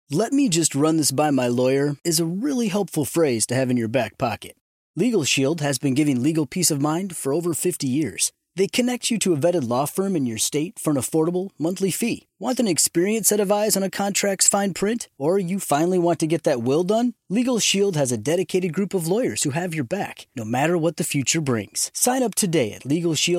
"Let me just run this by my lawyer" is a really helpful phrase to have in your back pocket. Legal Shield has been giving legal peace of mind for over 50 years. They connect you to a vetted law firm in your state for an affordable monthly fee. Want an experienced set of eyes on a contract's fine print? Or you finally want to get that will done? Legal Shield has a dedicated group of lawyers who have your back, no matter what the future brings. Sign up today at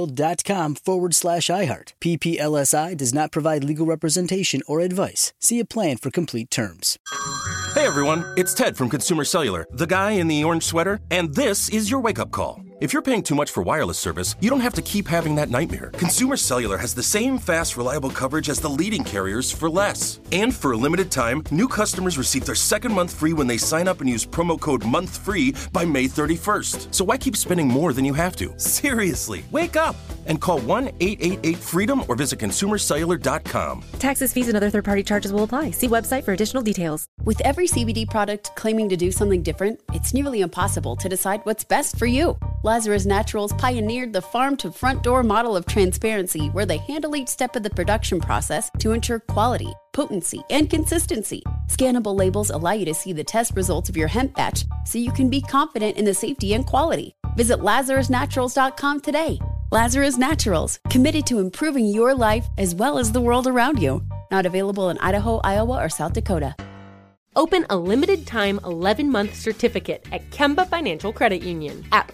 LegalShield.com/iHeart. PPLSI does not provide legal representation or advice. See a plan for complete terms. Hey everyone, it's Ted from Consumer Cellular, the guy in the orange sweater, and this is your wake-up call. If you're paying too much for wireless service, you don't have to keep having that nightmare. Consumer Cellular has the same fast, reliable coverage as the leading carriers for less. And for a limited time, new customers receive their second month free when they sign up and use promo code MONTHFREE by May 31st. So why keep spending more than you have to? Seriously, wake up and call 1-888-FREEDOM or visit consumercellular.com. Taxes, fees, and other third-party charges will apply. See website for additional details. With every CBD product claiming to do something different, it's nearly impossible to decide what's best for you. Lazarus Naturals pioneered the farm-to-front-door model of transparency, where they handle each step of the production process to ensure quality, potency, and consistency. Scannable labels allow you to see the test results of your hemp batch, so you can be confident in the safety and quality. Visit LazarusNaturals.com today. Lazarus Naturals, committed to improving your life as well as the world around you. Not available in Idaho, Iowa, or South Dakota. Open a limited-time 11-month certificate at Kemba Financial Credit Union. At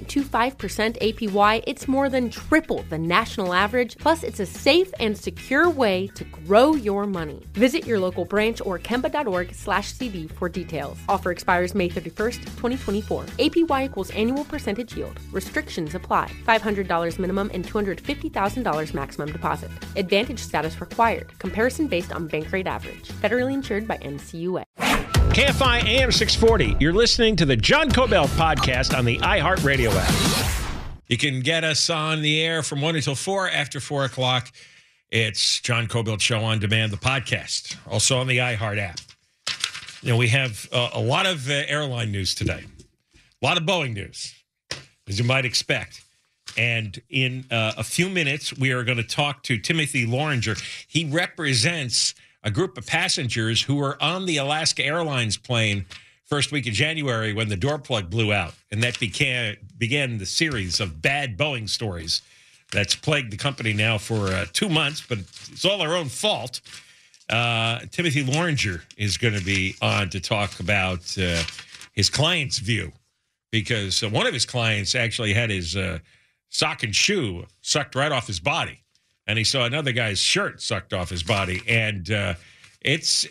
5.25% APY, it's more than triple the national average, plus it's a safe and secure way to grow your money. Visit your local branch or kemba.org/cd for details. Offer expires May 31st, 2024. APY equals annual percentage yield. Restrictions apply. $500 minimum and $250,000 maximum deposit. Advantage status required. Comparison based on bank rate average. Federally insured by NCUA. KFI AM 640. You're listening to the John Kobylt podcast on the iHeartRadio app. You can get us on the air from 1 until 4. After 4 o'clock, it's John Kobylt Show on Demand, the podcast. Also on the iHeart app. You know, we have a lot of airline news today. A lot of Boeing news, as you might expect. And in a few minutes, we are going to talk to Timothy Loranger. He represents a group of passengers who were on the Alaska Airlines plane first week of January when the door plug blew out. And that began the series of bad Boeing stories that's plagued the company now for 2 months, but it's all our own fault. Timothy Loranger is going to be on to talk about his client's view, because one of his clients actually had his sock and shoe sucked right off his body. And he saw another guy's shirt sucked off his body. And it's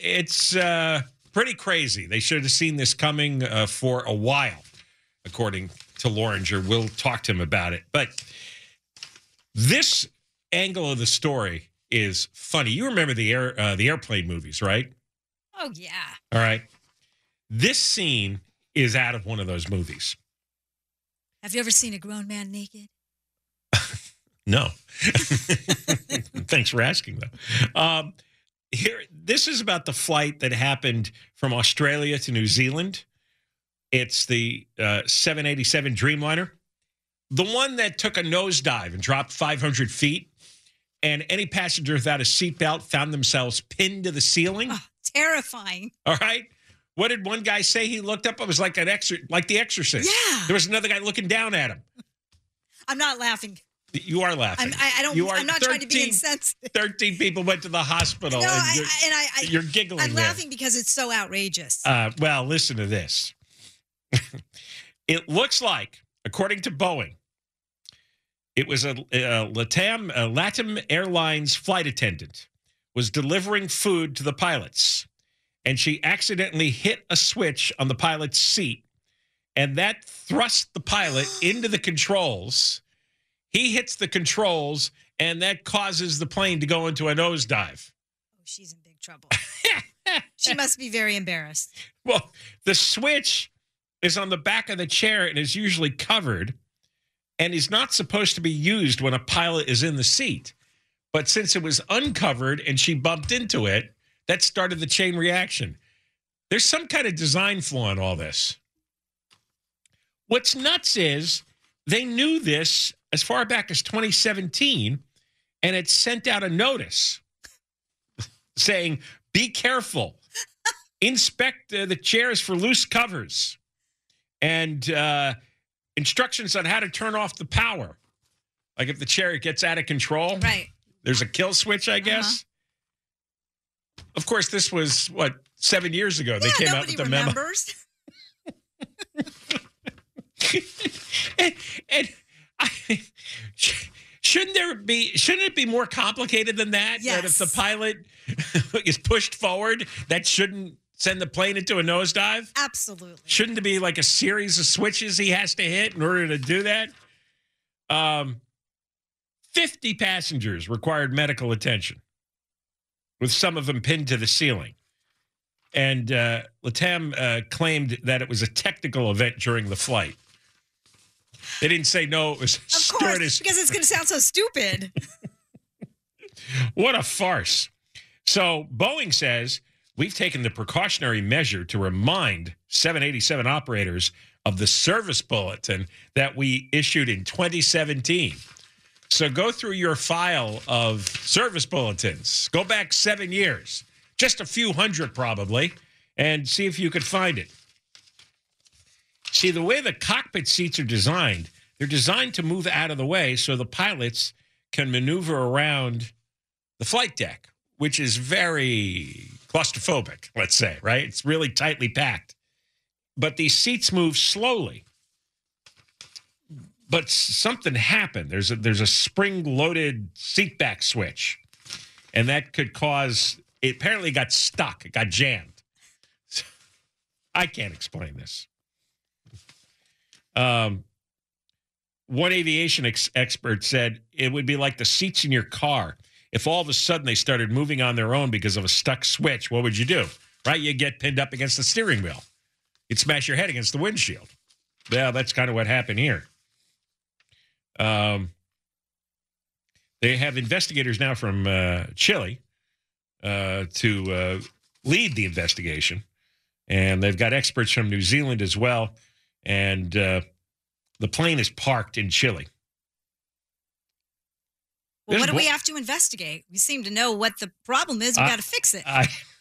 pretty crazy. They should have seen this coming for a while, according to Loranger. We'll talk to him about it. But this angle of the story is funny. You remember the airplane movies, right? Oh, yeah. All right. This scene is out of one of those movies. Have you ever seen a grown man naked? No. Thanks for asking, though. This is about the flight that happened from Australia to New Zealand. It's the 787 Dreamliner, the one that took a nosedive and dropped 500 feet, and any passenger without a seatbelt found themselves pinned to the ceiling. Oh, terrifying. All right. What did one guy say? He looked up. It was like like The Exorcist. Yeah. There was another guy looking down at him. I'm not laughing. You are laughing. I'm not trying to be insensitive. 13 people went to the hospital. No, and you're giggling. I'm there. laughing because it's so outrageous. Well, listen to this. It looks like, according to Boeing, it was a LATAM Airlines flight attendant was delivering food to the pilots, and she accidentally hit a switch on the pilot's seat, and that thrust the pilot into the controls. He hits the controls, and that causes the plane to go into a nosedive. Oh, she's in big trouble. She must be very embarrassed. Well, the switch is on the back of the chair and is usually covered and is not supposed to be used when a pilot is in the seat. But since it was uncovered and she bumped into it, that started the chain reaction. There's some kind of design flaw in all this. What's nuts is they knew this as far back as 2017, and it sent out a notice saying, be careful. inspect the chairs for loose covers and instructions on how to turn off the power. Like if the chair gets out of control, Right. There's a kill switch, I guess. Of course, this was, 7 years ago. They came out with the memo. and shouldn't it be more complicated than that? Yes. That if the pilot is pushed forward, that shouldn't send the plane into a nosedive? Absolutely. Shouldn't it be like a series of switches he has to hit in order to do that? 50 passengers required medical attention, with some of them pinned to the ceiling. And LATAM claimed that it was a technical event during the flight. They didn't say no, it was Of course, because it's going to sound so stupid. What a farce. So Boeing says, we've taken the precautionary measure to remind 787 operators of the service bulletin that we issued in 2017. So go through your file of service bulletins. Go back 7 years, just a few hundred probably, and see if you could find it. See, the way the cockpit seats are designed, they're designed to move out of the way so the pilots can maneuver around the flight deck, which is very claustrophobic, let's say, right? It's really tightly packed. But these seats move slowly. But something happened. There's a spring-loaded seat back switch, and that could cause. It apparently got stuck. It got jammed. I can't explain this. One aviation expert said it would be like the seats in your car. If all of a sudden they started moving on their own because of a stuck switch, what would you do? Right? You get pinned up against the steering wheel. You'd smash your head against the windshield. Yeah, that's kind of what happened here. They have investigators now from Chile to lead the investigation, and they've got experts from New Zealand as well, and the plane is parked in Chile. Well, what do we have to investigate? We seem to know what the problem is. We got to fix it.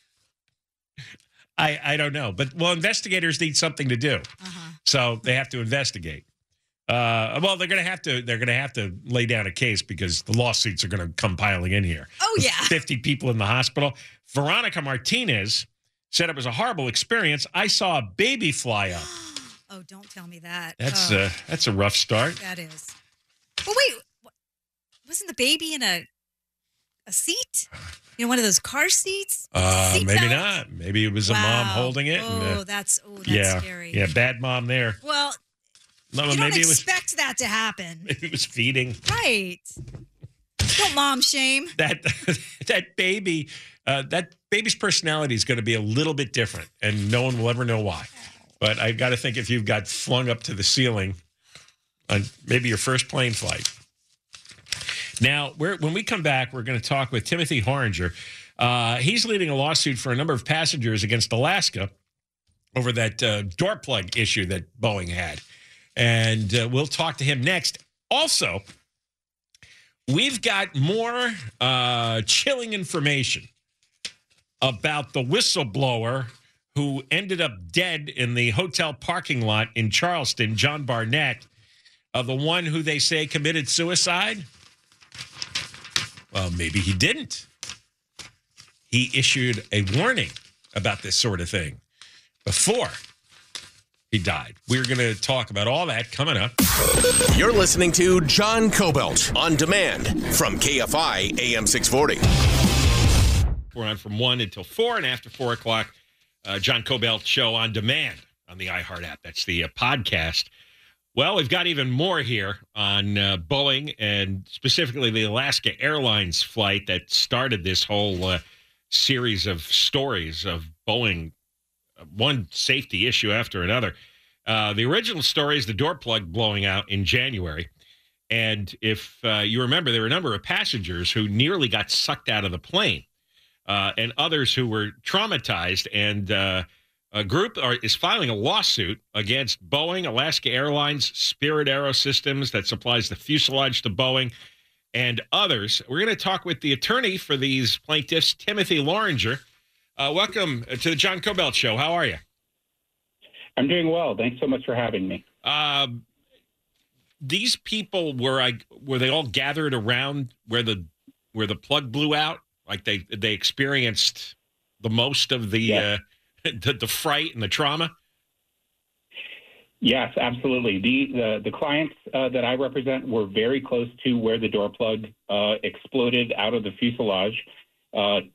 I don't know, but investigators need something to do, so they have to investigate. Well, they're going to have to lay down a case because the lawsuits are going to come piling in here. Oh, yeah. 50 people in the hospital. Veronica Martinez said it was a horrible experience. I saw a baby fly up. Oh, don't tell me that. That's a rough start. That is. But wait, wasn't the baby in a seat? You know, one of those car seats? Maybe not. Maybe it was a mom holding it. Oh, that's scary. Yeah, bad mom there. Well, no, you maybe don't expect that to happen. Maybe it was feeding. Right. Don't mom shame. That baby's personality is going to be a little bit different, and no one will ever know why. But I've got to think if you've got flung up to the ceiling on maybe your first plane flight. Now, when we come back, we're going to talk with Timothy Horinger. He's leading a lawsuit for a number of passengers against Alaska over that door plug issue that Boeing had. And we'll talk to him next. Also, we've got more chilling information about the whistleblower who ended up dead in the hotel parking lot in Charleston, John Barnett, the one who they say committed suicide. Well, maybe he didn't. He issued a warning about this sort of thing before he died. We're going to talk about all that coming up. You're listening to John Cobelt on demand from KFI AM 640. We're on from 1 until 4, and after 4 o'clock, John Cobelt Show on demand on the iHeart app. That's the podcast. Well, we've got even more here on Boeing and specifically the Alaska Airlines flight that started this whole series of stories of Boeing, one safety issue after another. The original story is the door plug blowing out in January. And if you remember, there were a number of passengers who nearly got sucked out of the plane and others who were traumatized. And a group is filing a lawsuit against Boeing, Alaska Airlines, Spirit Aerosystems that supplies the fuselage to Boeing, and others. We're going to talk with the attorney for these plaintiffs, Timothy Horinger. Welcome to the John Kobylt Show. How are you? I'm doing well. Thanks so much for having me. These people were they all gathered around where the plug blew out? Like they experienced the most of the the fright and the trauma? Yes, absolutely. The clients that I represent were very close to where the door plug exploded out of the fuselage. Kun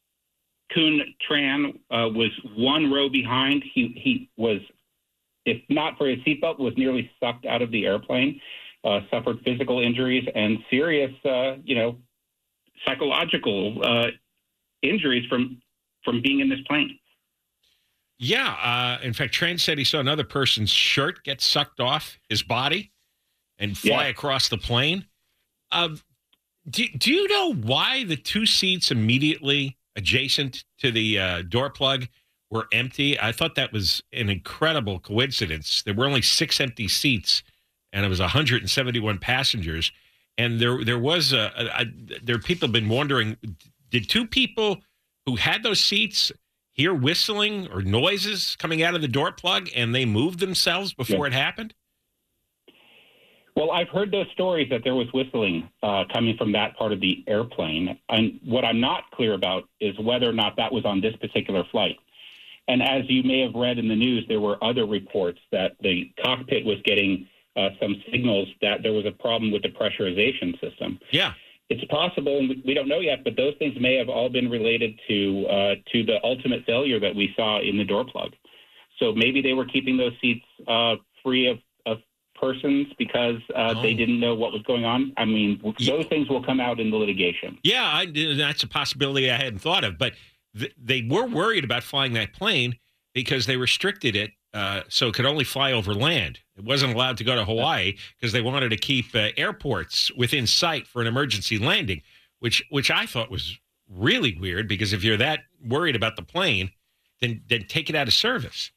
Tran was one row behind. He was, if not for his seatbelt, was nearly sucked out of the airplane, suffered physical injuries and serious, psychological injuries from being in this plane. Yeah. In fact, Tran said he saw another person's shirt get sucked off his body and fly across the plane. Do you know why the two seats immediately adjacent to the door plug were empty? I thought that was an incredible coincidence. There were only 6 empty seats, and it was 171 passengers. And there are people have been wondering, did two people who had those seats hear whistling or noises coming out of the door plug and they moved themselves before it happened? Well, I've heard those stories that there was whistling coming from that part of the airplane. And what I'm not clear about is whether or not that was on this particular flight. And as you may have read in the news, there were other reports that the cockpit was getting some signals that there was a problem with the pressurization system. Yeah. It's possible, and we don't know yet, but those things may have all been related to the ultimate failure that we saw in the door plug. So maybe they were keeping those seats free of persons because they didn't know what was going on. I mean, those things will come out in the litigation. Yeah, that's a possibility I hadn't thought of. But they were worried about flying that plane because they restricted it so it could only fly over land. It wasn't allowed to go to Hawaii because they wanted to keep airports within sight for an emergency landing, which I thought was really weird because if you're that worried about the plane, then take it out of service.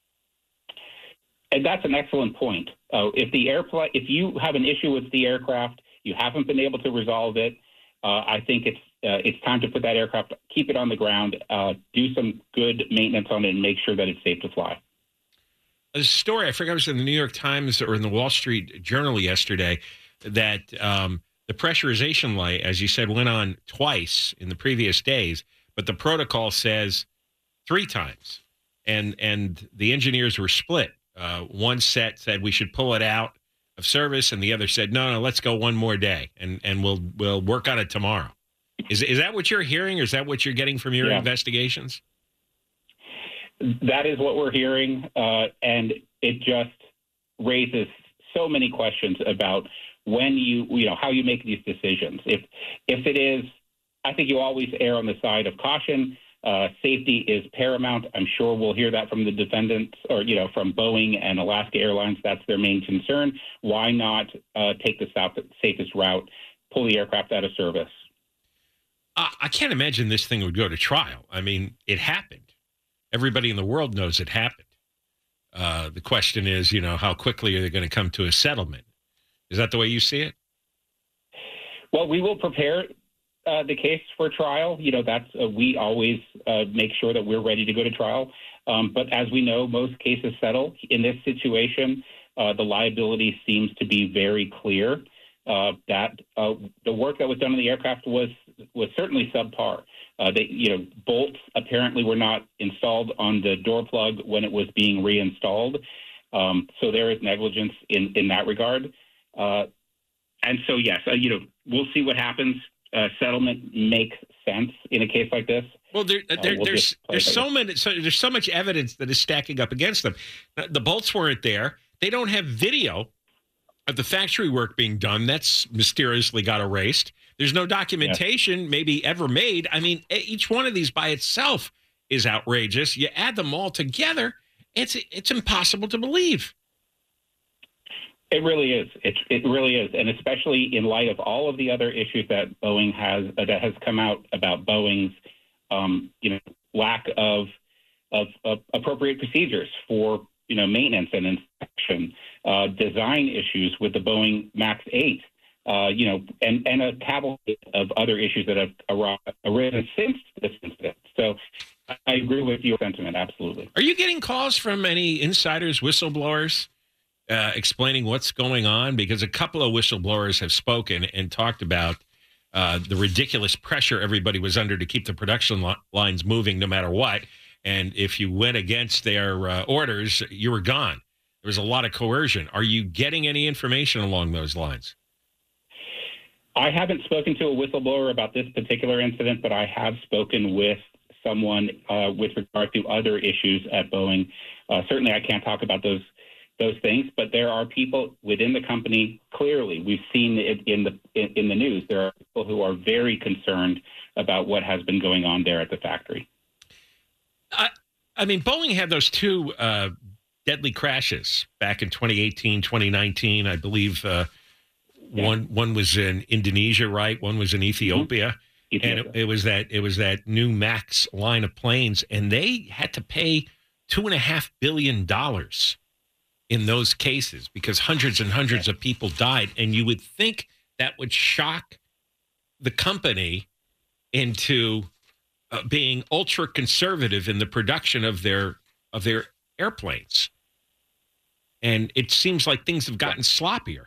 And that's an excellent point. If you have an issue with the aircraft, you haven't been able to resolve it, I think it's time to put that aircraft, keep it on the ground, do some good maintenance on it, and make sure that it's safe to fly. A story, I forgot it was in the New York Times or in the Wall Street Journal yesterday, that the pressurization light, as you said, went on twice in the previous days, but the protocol says 3 times. And the engineers were split. One set said we should pull it out of service, and the other said, no, let's go one more day, and we'll work on it tomorrow. Is that what you're hearing, or is that what you're getting from your investigations? That is what we're hearing, and it just raises so many questions about when how you make these decisions. If it is, I think you always err on the side of caution. Safety is paramount. I'm sure we'll hear that from the defendants or, from Boeing and Alaska Airlines. That's their main concern. Why not take the safest route, pull the aircraft out of service? I can't imagine this thing would go to trial. I mean, it happened. Everybody in the world knows it happened. The question is, how quickly are they going to come to a settlement? Is that the way you see it? Well, we will prepare the case for trial. We always make sure that we're ready to go to trial. But as we know, most cases settle. In this situation, the liability seems to be very clear. That the work that was done on the aircraft was certainly subpar. Bolts apparently were not installed on the door plug when it was being reinstalled. So there is negligence in that regard. And so, yes, we'll see what happens. Settlement makes sense in a case like this. Well, there's so much evidence that is stacking up against them. The bolts weren't there. They don't have video of the factory work being done. That's mysteriously got erased. There's no documentation maybe ever made. I mean, each one of these by itself is outrageous. You add them all together, it's impossible to believe. It really is. It really is, and especially in light of all of the other issues that Boeing has come out about Boeing's, lack of appropriate procedures for maintenance and inspection, design issues with the Boeing MAX 8, and a cavalcade of other issues that have arisen since this incident. So I agree with your sentiment, absolutely. Are you getting calls from any insiders, whistleblowers, explaining what's going on? Because a couple of whistleblowers have spoken and talked about the ridiculous pressure everybody was under to keep the production lines moving no matter what. And if you went against their orders, you were gone. There was a lot of coercion. Are you getting any information along those lines? I haven't spoken to a whistleblower about this particular incident, but I have spoken with someone with regard to other issues at Boeing. Certainly, I can't talk about those things, but there are people within the company. Clearly, we've seen it in the news. There are people who are very concerned about what has been going on there at the factory. I mean, Boeing had those two deadly crashes back in 2018, 2019. I believe one was in Indonesia, right? One was in Ethiopia. And it was that new MAX line of planes, and they had to pay $2.5 billion in those cases because hundreds and hundreds of people died. And you would think that would shock the company into being ultra conservative in the production of their airplanes. And it seems like things have gotten sloppier.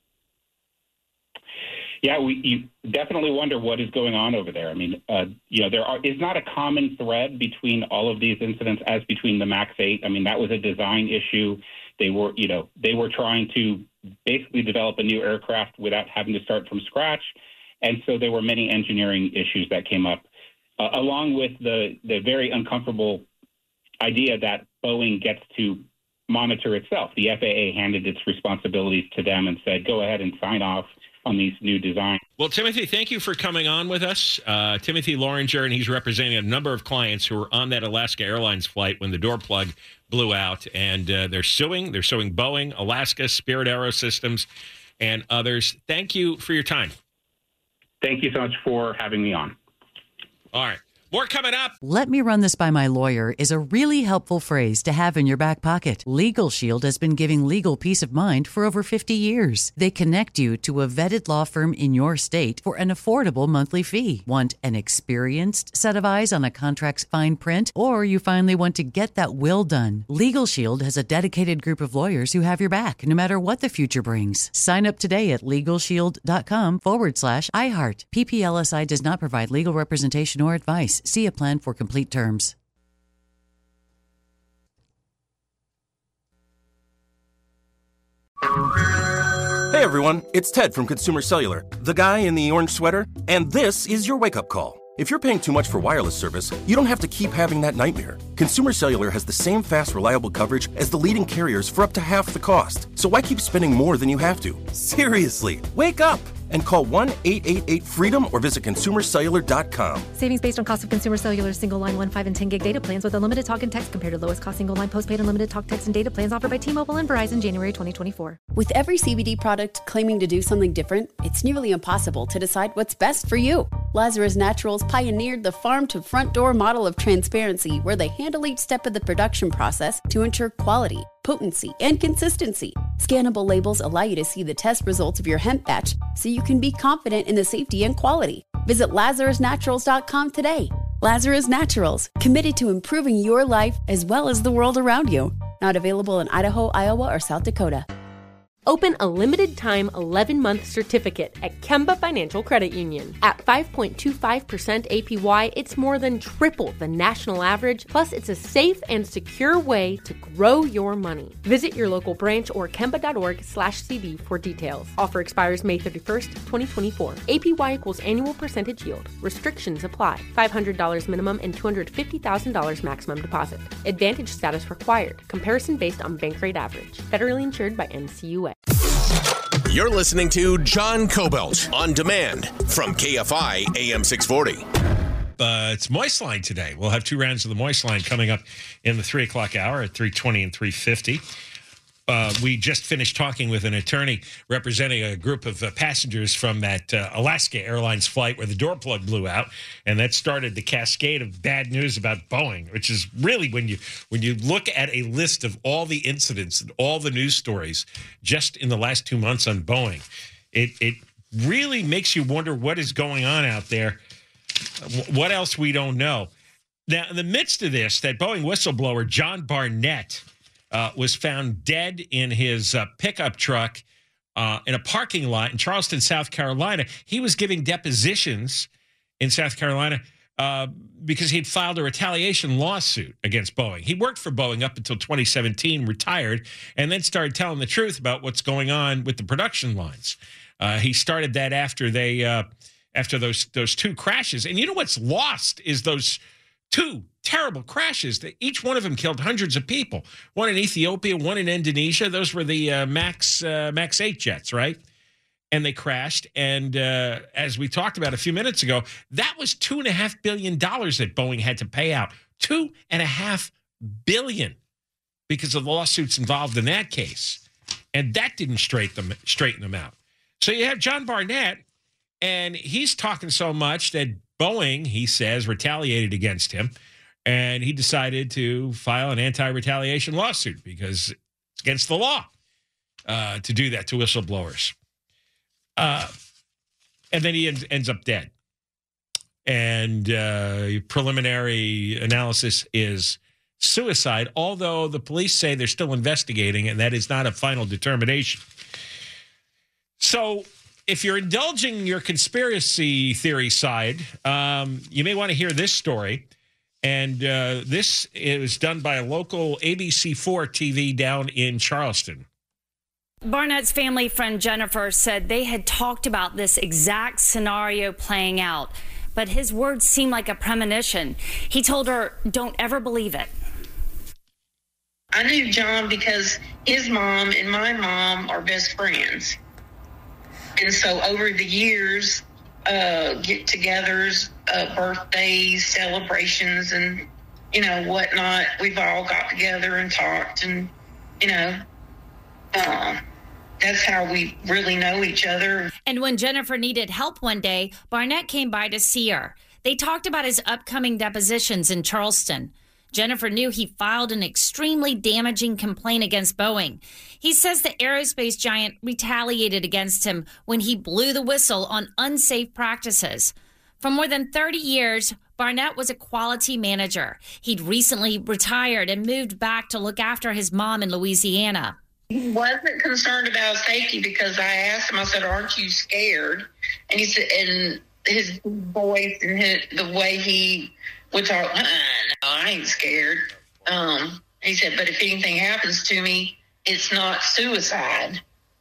Yeah, you definitely wonder what is going on over there. I mean, there is not a common thread between all of these incidents as between the MAX 8. I mean, that was a design issue. They were trying to basically develop a new aircraft without having to start from scratch. And so there were many engineering issues that came up, along with the very uncomfortable idea that Boeing gets to monitor itself. The FAA handed its responsibilities to them and said, go ahead and sign off on these new designs. Well, Timothy, thank you for coming on with us. Timothy Loranger, and he's representing a number of clients who were on that Alaska Airlines flight when the door plug blew out, and they're suing Boeing, Alaska, Spirit Aerosystems, and others. Thank you for your time. Thank you so much for having me on. All right. More coming up. Let me run this by my lawyer is a really helpful phrase to have in your back pocket. Legal Shield has been giving legal peace of mind for over 50 years. They connect you to a vetted law firm in your state for an affordable monthly fee. Want an experienced set of eyes on a contract's fine print? Or you finally want to get that will done? Legal Shield has a dedicated group of lawyers who have your back no matter what the future brings. Sign up today at LegalShield.com/iHeart. PPLSI does not provide legal representation or advice. See a plan for complete terms. Hey everyone, it's Ted from Consumer Cellular, the guy in the orange sweater, and this is your wake-up call. If you're paying too much for wireless service, you don't have to keep having that nightmare. Consumer Cellular has the same fast, reliable coverage as the leading carriers for up to half the cost. So why keep spending more than you have to? Seriously, wake up and call 1-888-FREEDOM or visit consumercellular.com. Savings based on cost of Consumer Cellular single line 1, 5, and 10 gig data plans with unlimited talk and text compared to lowest cost single line postpaid unlimited talk, text, and data plans offered by T-Mobile and Verizon January 2024. With every CBD product claiming to do something different, it's nearly impossible to decide what's best for you. Lazarus Naturals pioneered the farm-to-front-door model of transparency where they handle each step of the production process to ensure quality, potency, and consistency. Scannable labels allow you to see the test results of your hemp batch so you can be confident in the safety and quality. Visit LazarusNaturals.com today. Lazarus Naturals, committed to improving your life as well as the world around you. Not available in Idaho, Iowa, or South Dakota. Open a limited-time 11-month certificate at Kemba Financial Credit Union. At 5.25% APY, it's more than triple the national average, plus it's a safe and secure way to grow your money. Visit your local branch or kemba.org/cb for details. Offer expires May 31st, 2024. APY equals annual percentage yield. Restrictions apply. $500 minimum and $250,000 maximum deposit. Advantage status required. Comparison based on bank rate average. Federally insured by NCUA. You're listening to John Cobelt on demand from KFI AM 640. It's Moist Line today. We'll have 2 rounds of the Moist Line coming up in the 3 o'clock hour at 3:20 and 3:50. We just finished talking with an attorney representing a group of passengers from that Alaska Airlines flight where the door plug blew out, and that started the cascade of bad news about Boeing, which is really when you look at a list of all the incidents and all the news stories just in the last 2 months on Boeing, it really makes you wonder what is going on out there, what else we don't know. Now, in the midst of this, that Boeing whistleblower, John Barnett, was found dead in his pickup truck in a parking lot in Charleston, South Carolina. He was giving depositions in South Carolina because he'd filed a retaliation lawsuit against Boeing. He worked for Boeing up until 2017, retired, and then started telling the truth about what's going on with the production lines. He started that after those two crashes. And you know what's lost is those two terrible crashes. Each one of them killed hundreds of people. One in Ethiopia, one in Indonesia. Those were the MAX 8 jets, right? And they crashed. And as we talked about a few minutes ago, that was $2.5 billion that Boeing had to pay out. $2.5 billion because of the lawsuits involved in that case. And that didn't straighten them out. So you have John Barnett, and he's talking so much that Boeing, he says, retaliated against him, and he decided to file an anti-retaliation lawsuit because it's against the law to do that to whistleblowers. And then he ends up dead. And preliminary analysis is suicide, although the police say they're still investigating, and that is not a final determination. So if you're indulging your conspiracy theory side, you may want to hear this story. And this is done by a local ABC4 TV down in Charleston. Barnett's family friend Jennifer said they had talked about this exact scenario playing out, but his words seemed like a premonition. He told her, "Don't ever believe it." I knew John because his mom and my mom are best friends. And so over the years, get-togethers, birthdays, celebrations, and, whatnot, we've all got together and talked, and, that's how we really know each other. And when Jennifer needed help one day, Barnett came by to see her. They talked about his upcoming depositions in Charleston. Jennifer knew he filed an extremely damaging complaint against Boeing. He says the aerospace giant retaliated against him when he blew the whistle on unsafe practices. For more than 30 years, Barnett was a quality manager. He'd recently retired and moved back to look after his mom in Louisiana. He wasn't concerned about safety because I asked him, I said, "Aren't you scared?" And he said, and his voice and the way he would talk, "No, I ain't scared." He said, "But if anything happens to me, it's not suicide."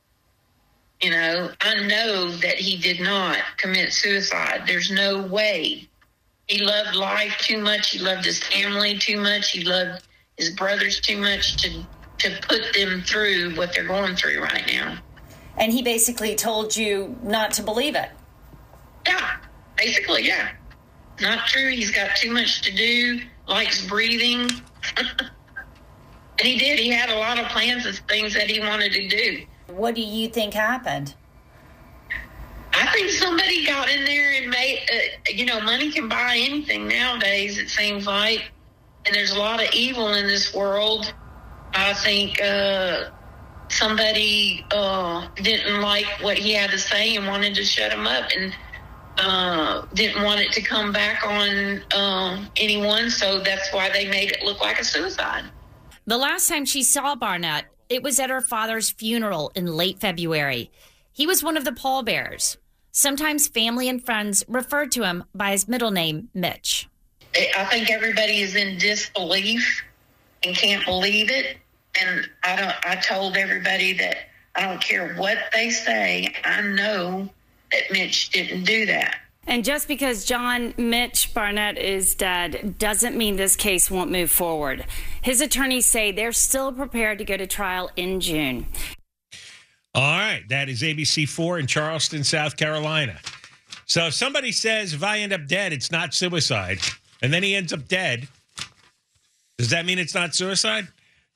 I know that he did not commit suicide. There's no way. He loved life too much. He loved his family too much. He loved his brothers too much to put them through what they're going through right now. And he basically told you not to believe it. Yeah, basically, yeah. Not true. He's got too much to do, likes breathing. And he did. He had a lot of plans of things that he wanted to do. What do you think happened? I think somebody got in there and made, money can buy anything nowadays, it seems like. And there's a lot of evil in this world. I think somebody didn't like what he had to say and wanted to shut him up and didn't want it to come back on anyone, so that's why they made it look like a suicide. The last time she saw Barnett, it was at her father's funeral in late February. He was one of the pallbearers. Sometimes family and friends referred to him by his middle name, Mitch. I think everybody is in disbelief and can't believe it. And I told everybody that I don't care what they say, I know that Mitch didn't do that. And just because Mitch Barnett is dead doesn't mean this case won't move forward. His attorneys say they're still prepared to go to trial in June. All right. That is ABC4 in Charleston, South Carolina. So if somebody says, if I end up dead, it's not suicide, and then he ends up dead, does that mean it's not suicide?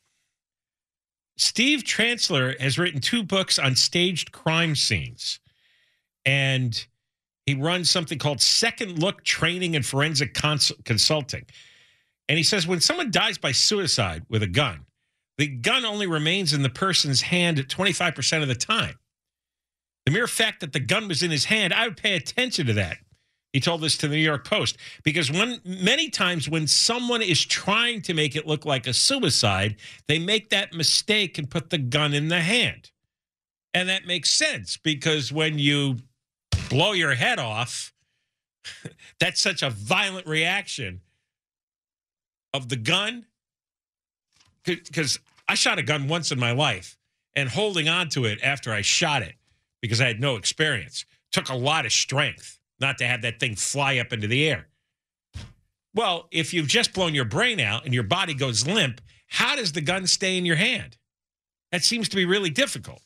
Steve Transler has written 2 books on staged crime scenes, and he runs something called Second Look Training and Forensic Consulting. And he says when someone dies by suicide with a gun, the gun only remains in the person's hand at 25% of the time. The mere fact that the gun was in his hand, I would pay attention to that He told this to the New York Post because many times when someone is trying to make it look like a suicide, they make that mistake and put the gun in the hand. And that makes sense because when you blow your head off, that's such a violent reaction of the gun. Because I shot a gun once in my life, and holding on to it after I shot it, because I had no experience, took a lot of strength not to have that thing fly up into the air. Well, if you've just blown your brain out and your body goes limp, how does the gun stay in your hand? That seems to be really difficult.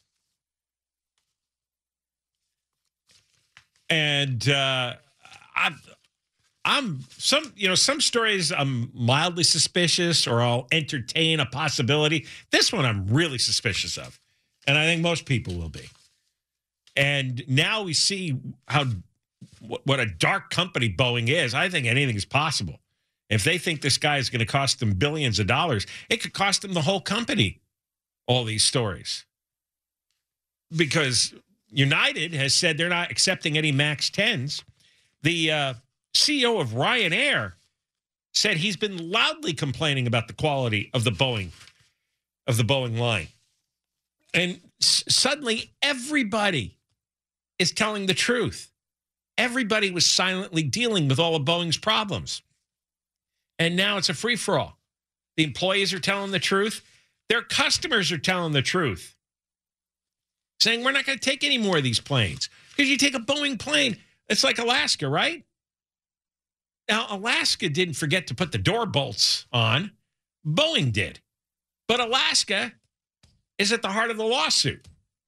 And some stories I'm mildly suspicious or I'll entertain a possibility. This one I'm really suspicious of, and I think most people will be. And now we see what a dark company Boeing is. I think anything is possible. If they think this guy is going to cost them billions of dollars, it could cost them the whole company, all these stories. Because United has said they're not accepting any MAX 10s. The CEO of Ryanair said he's been loudly complaining about the quality of the Boeing line. And suddenly everybody is telling the truth. Everybody was silently dealing with all of Boeing's problems. And now it's a free-for-all. The employees are telling the truth. Their customers are telling the truth. Saying, we're not going to take any more of these planes. Because you take a Boeing plane, it's like Alaska, right? Now, Alaska didn't forget to put the door bolts on. Boeing did. But Alaska is at the heart of the lawsuit.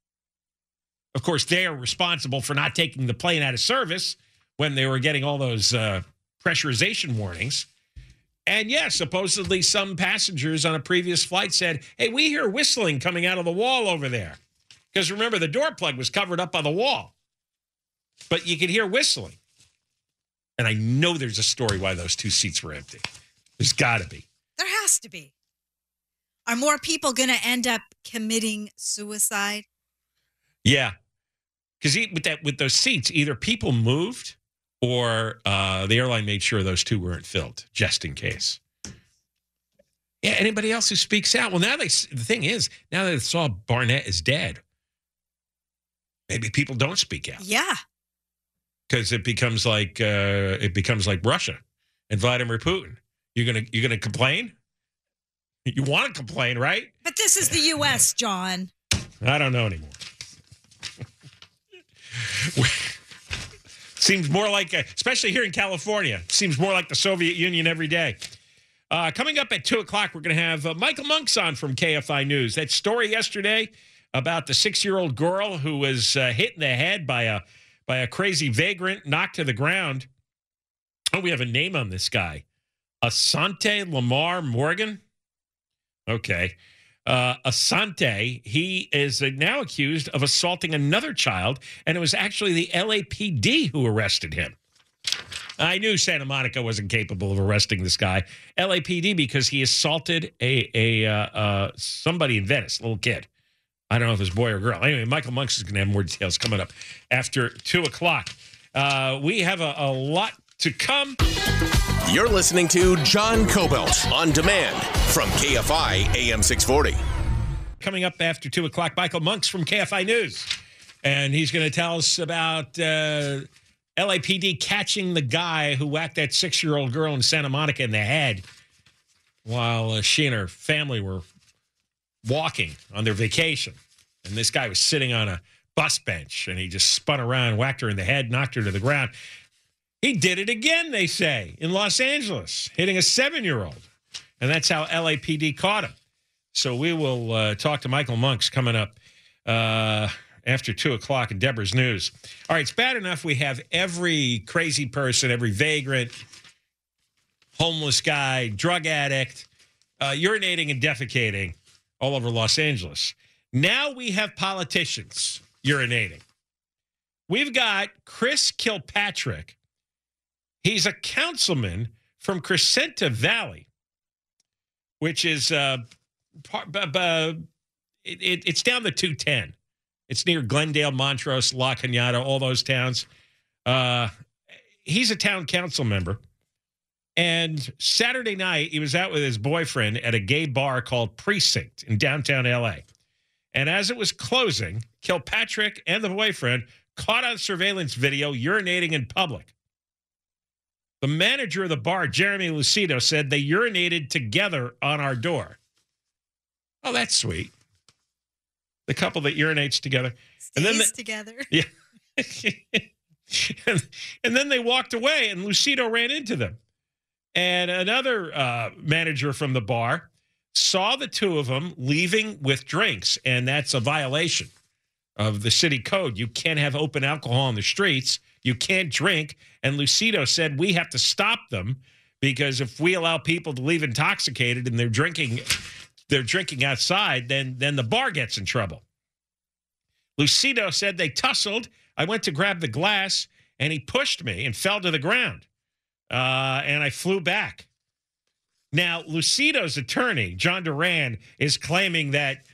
Of course, they are responsible for not taking the plane out of service when they were getting all those pressurization warnings. And yes, supposedly some passengers on a previous flight said, hey, we hear whistling coming out of the wall over there. Because remember, the door plug was covered up by the wall. But you could hear whistling. And I know there's a story why those two seats were empty. There's got to be. There has to be. Are more people going to end up committing suicide? Yeah. Because with those seats, either people moved or the airline made sure those two weren't filled, just in case. Yeah, anybody else who speaks out? Well, now the thing is, now that they saw Barnett is dead, maybe people don't speak out. Yeah. Because it becomes like Russia and Vladimir Putin. You're gonna complain? You want to complain, right? But this is the U.S., John. I don't know anymore. Seems more like, especially here in California, seems more like the Soviet Union every day. Coming up at 2 o'clock, we're going to have Michael Monks on from KFI News. That story yesterday about the 6-year-old girl who was hit in the head by a crazy vagrant, knocked to the ground. Oh, we have a name on this guy. Asante Lamar Morgan. Okay. Asante, he is now accused of assaulting another child, and it was actually the LAPD who arrested him. I knew Santa Monica wasn't capable of arresting this guy. LAPD, because he assaulted somebody in Venice, a little kid. I don't know if it's boy or girl. Anyway, Michael Monks is going to have more details coming up after 2 o'clock. We have a lot to come. You're listening to John Cobelt on demand from KFI AM 640. Coming up after 2 o'clock, Michael Monks from KFI News. And he's going to tell us about LAPD catching the guy who whacked that 6-year-old girl in Santa Monica in the head while she and her family were walking on their vacation. And this guy was sitting on a bus bench, and he just spun around, whacked her in the head, knocked her to the ground. He did it again, they say, in Los Angeles, hitting a 7-year-old. And that's how LAPD caught him. So we will talk to Michael Monks coming up after 2 o'clock in Deborah's News. All right, it's bad enough we have every crazy person, every vagrant, homeless guy, drug addict, urinating and defecating all over Los Angeles. Now we have politicians urinating. We've got Chris Kilpatrick. He's a councilman from Crescenta Valley, which is it's down the 210. It's near Glendale, Montrose, La Cañada, all those towns. he's a town council member. And Saturday night, he was out with his boyfriend at a gay bar called Precinct in downtown L.A. And as it was closing, Kilpatrick and the boyfriend caught on surveillance video urinating in public. The manager of the bar, Jeremy Lucido, said they urinated together on our door. Oh, that's sweet. The couple that urinates together. Stays together. Yeah. And then they walked away, and Lucido ran into them. And another manager from the bar saw the two of them leaving with drinks, and that's a violation of the city code. You can't have open alcohol on the streets. You can't drink. And Lucido said, we have to stop them because if we allow people to leave intoxicated and they're drinking outside, then the bar gets in trouble. Lucido said they tussled. I went to grab the glass, and he pushed me and fell to the ground. And I flew back. Now, Lucido's attorney, John Duran, is claiming that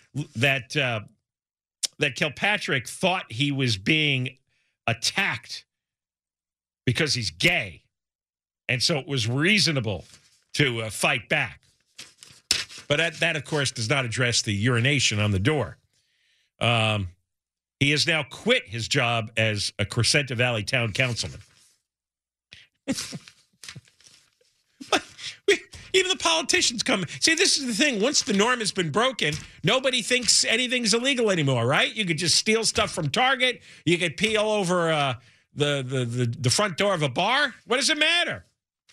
Kilpatrick thought he was being attacked because he's gay. And so it was reasonable to fight back. But that, of course, does not address the urination on the door. He has now quit his job as a Crescenta Valley town councilman. Even the politicians come. See, this is the thing. Once the norm has been broken, nobody thinks anything's illegal anymore, right? You could just steal stuff from Target. You could pee all over the front door of a bar. What does it matter?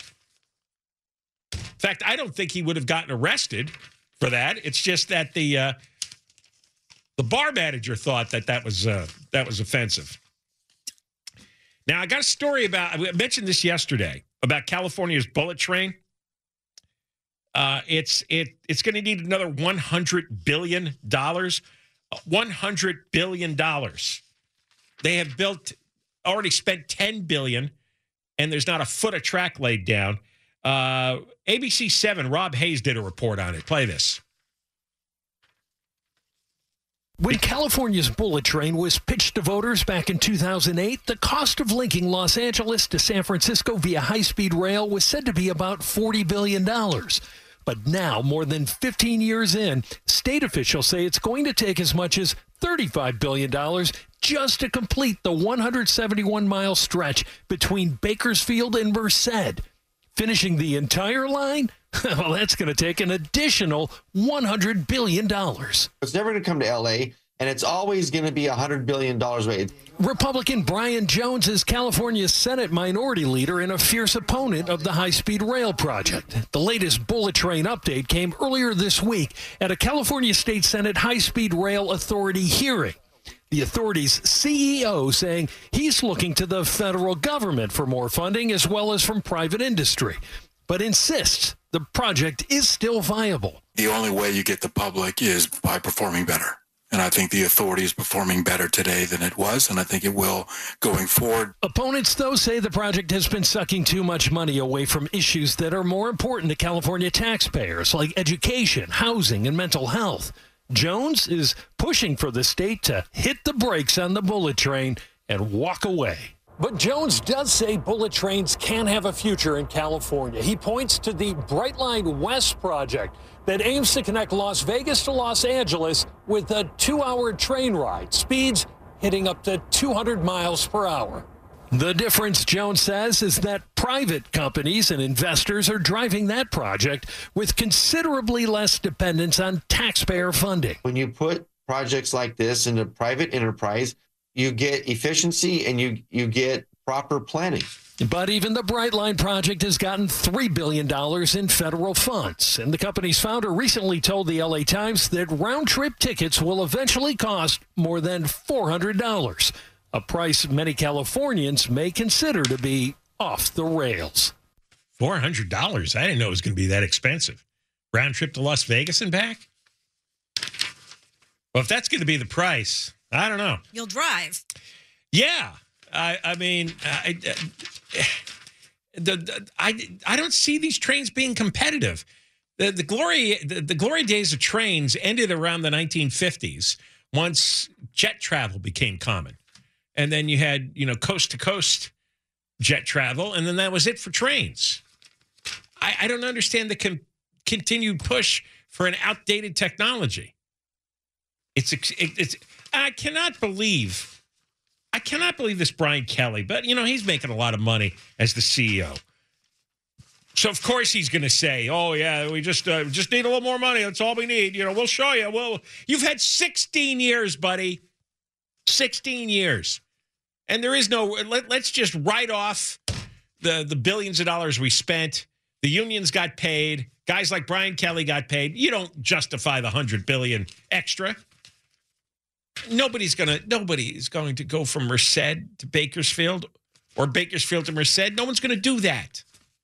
In fact, I don't think he would have gotten arrested for that. It's just that the bar manager thought that was offensive. Now, I got a story I mentioned this yesterday, about California's bullet train. It's going to need another $100 billion. $100 billion. They have already spent $10 billion, and there's not a foot of track laid down. ABC 7, Rob Hayes did a report on it. Play this. When California's bullet train was pitched to voters back in 2008, the cost of linking Los Angeles to San Francisco via high-speed rail was said to be about $40 billion. But now, more than 15 years in, state officials say it's going to take as much as $35 billion just to complete the 171-mile stretch between Bakersfield and Merced. Finishing the entire line? Well, that's going to take an additional $100 billion. It's never going to come to L.A., and it's always going to be $100 billion away. Republican Brian Jones is California's Senate minority leader and a fierce opponent of the high-speed rail project. The latest bullet train update came earlier this week at a California State Senate High-Speed Rail Authority hearing. The authority's CEO saying he's looking to the federal government for more funding as well as from private industry, but insists the project is still viable. The only way you get the public is by performing better. And I think the authority is performing better today than it was, and I think it will going forward. Opponents, though, say the project has been sucking too much money away from issues that are more important to California taxpayers, like education, housing, and mental health. Jones is pushing for the state to hit the brakes on the bullet train and walk away. But Jones does say bullet trains can have a future in California. He points to the Brightline West project that aims to connect Las Vegas to Los Angeles with a 2-hour train ride, speeds hitting up to 200 miles per hour. The difference, Jones says, is that private companies and investors are driving that project with considerably less dependence on taxpayer funding. When you put projects like this into private enterprise, you get efficiency and you get proper planning. But even the Brightline project has gotten $3 billion in federal funds. And the company's founder recently told the LA Times that round-trip tickets will eventually cost more than $400, a price many Californians may consider to be off the rails. $400? I didn't know it was going to be that expensive. Round trip to Las Vegas and back? Well, if that's going to be the price, I don't know. You'll drive. Yeah. I mean, I don't see these trains being competitive. The glory days of trains ended around the 1950s once jet travel became common. And then you had, coast to coast jet travel, and then that was it for trains. I don't understand the continued push for an outdated technology. I cannot believe this Brian Kelly, but he's making a lot of money as the CEO. So of course he's going to say, "Oh yeah, we just need a little more money. That's all we need. We'll show you." Well, you've had 16 years, buddy. 16 years. And there is no, let's just write off the billions of dollars we spent. The unions got paid. Guys like Brian Kelly got paid. You don't justify the $100 billion extra. Nobody's going to go from Merced to Bakersfield or Bakersfield to Merced. No one's going to do that.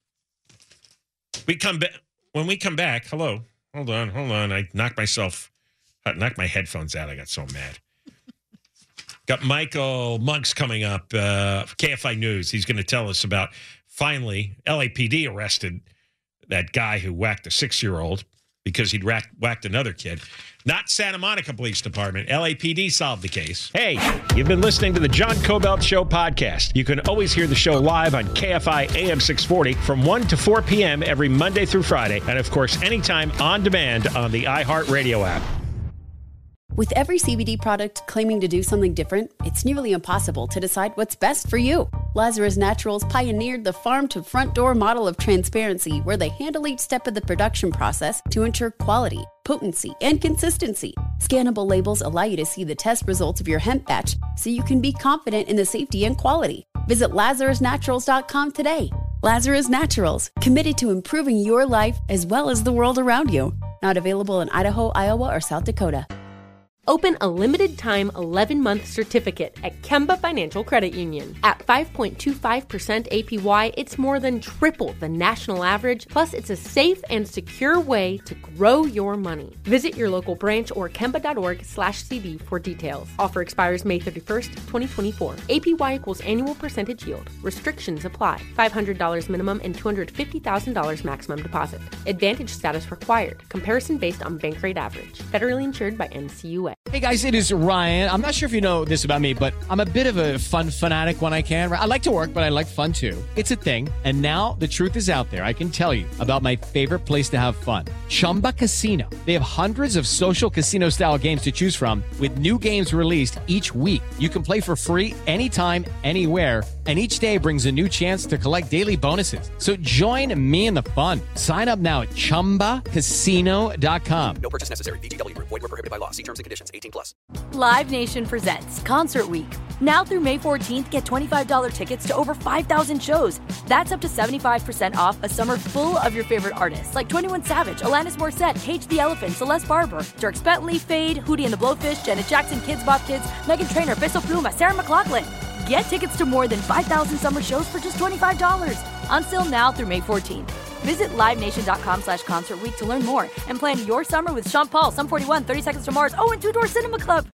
When we come back, hello, hold on. I knocked my headphones out. I got so mad. Got Michael Monks coming up, KFI News. He's going to tell us about, finally, LAPD arrested that guy who whacked a 6-year-old because he'd whacked another kid. Not Santa Monica Police Department. LAPD solved the case. Hey, you've been listening to the John Cobelt Show podcast. You can always hear the show live on KFI AM 640 from 1 to 4 p.m. every Monday through Friday. And, of course, anytime on demand on the iHeartRadio app. With every CBD product claiming to do something different, it's nearly impossible to decide what's best for you. Lazarus Naturals pioneered the farm-to-front-door model of transparency, where they handle each step of the production process to ensure quality, potency, and consistency. Scannable labels allow you to see the test results of your hemp batch, so you can be confident in the safety and quality. Visit LazarusNaturals.com today. Lazarus Naturals, committed to improving your life as well as the world around you. Not available in Idaho, Iowa, or South Dakota. Open a limited-time 11-month certificate at Kemba Financial Credit Union. At 5.25% APY, it's more than triple the national average, plus it's a safe and secure way to grow your money. Visit your local branch or kemba.org/cb for details. Offer expires May 31st, 2024. APY equals annual percentage yield. Restrictions apply. $500 minimum and $250,000 maximum deposit. Advantage status required. Comparison based on bank rate average. Federally insured by NCUA. Hey guys, it is Ryan. I'm not sure if you know this about me, but I'm a bit of a fun fanatic when I can. I like to work, but I like fun too. It's a thing. And now the truth is out there. I can tell you about my favorite place to have fun. Chumba Casino. They have hundreds of social casino style games to choose from with new games released each week. You can play for free anytime, anywhere. And each day brings a new chance to collect daily bonuses. So join me in the fun. Sign up now at ChumbaCasino.com. No purchase necessary. VGW Group. Void where prohibited by law. See terms and conditions. 18+. Live Nation presents Concert Week. Now through May 14th, get $25 tickets to over 5,000 shows. That's up to 75% off a summer full of your favorite artists like 21 Savage, Alanis Morissette, Cage the Elephant, Celeste Barber, Dierks Bentley, Fade, Hootie and the Blowfish, Janet Jackson, Kidz Bop Kids, Meghan Trainor, Peso Pluma, Sarah McLachlan. Get tickets to more than 5,000 summer shows for just $25. Until now through May 14th. Visit LiveNation.com/Concert Week to learn more and plan your summer with Sean Paul, Sum 41, 30 Seconds to Mars, and Two Door Cinema Club.